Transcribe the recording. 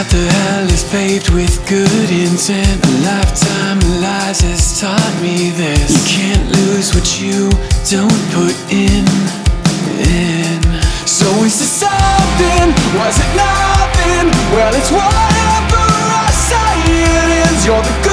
the hell is paved with good intent. A lifetime of lies has taught me this. You can't lose what you don't put in. So is it something? Was it nothing? Well, it's whatever I say it is. You're the